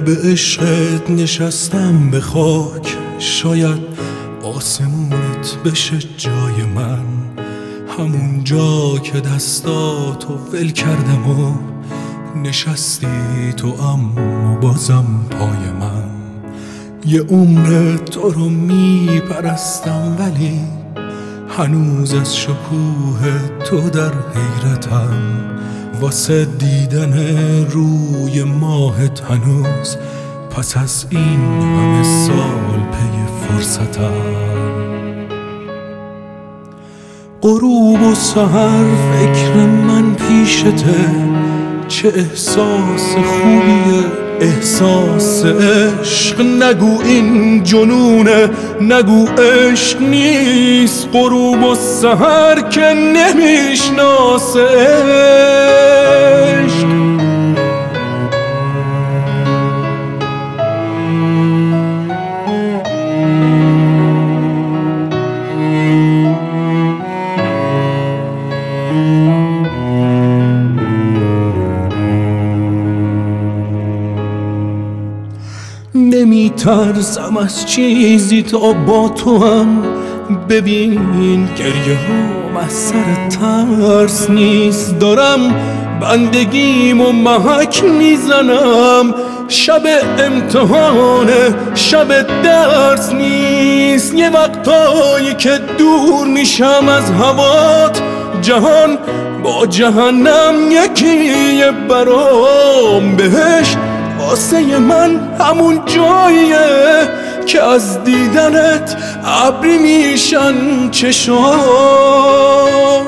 به عشقت نشستم به خاک، شاید آسمونت بشه جای من، همون جا که دستاتو ول کردم و نشستی تو، اما بازم پای من. یه عمر تو رو میپرستم ولی هنوز از شکوه تو در حیرتم، واسه دیدن روی ماهت هنوز پس از این همه سال پی فرصتم. غروب و سحر فکر من پیشته، چه احساس خوبیه احساس عشق. نگو این جنونه، نگو عشق نیست، غروب و سحر که نمیشناسه عشق. نمیترسم از چیزی تا با تو هم، ببین گریه هم از سر ترس نیست. دارم بندگیمو محک میزنم، شب امتحانه شب درس نیست. یه وقتایی که دور میشم از هوات، جهان با جهنم یکیه برام. بهشت واسه من همون جاییه که از دیدنت ابری میشن چشام.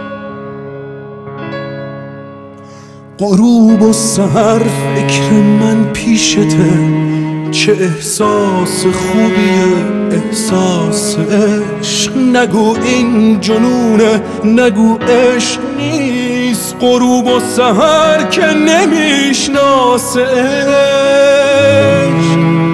غروب و سحر فکر من پیشته، چه احساس خوبیه احساس عشق. نگو این جنونه، نگو عشق نیست، غروب و سحر که نمیشناسه عشق.